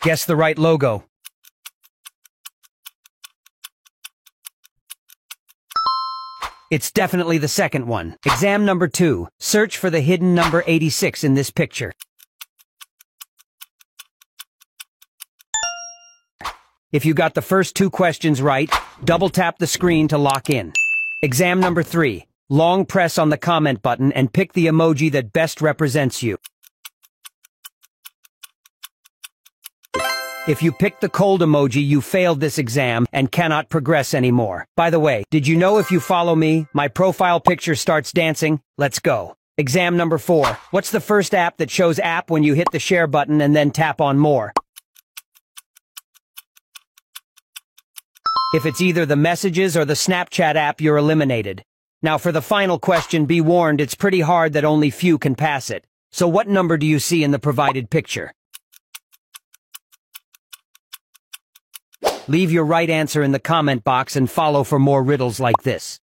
Guess the right logo. It's definitely the second one. Exam number 2. Search for the hidden number 86 in this picture. If you got the first 2 questions right, double tap the screen to lock in. Exam number 3. Long press on the comment button and pick the emoji that best represents you. If you picked the cold emoji, you failed this exam and cannot progress anymore. By the way, did you know if you follow me, my profile picture starts dancing? Let's go. Exam number 4. What's the first app that shows app when you hit the share button and then tap on more? If it's either the Messages or the Snapchat app, you're eliminated. Now for the final question, be warned, it's pretty hard that only few can pass it. So what number do you see in the provided picture? Leave your right answer in the comment box and follow for more riddles like this.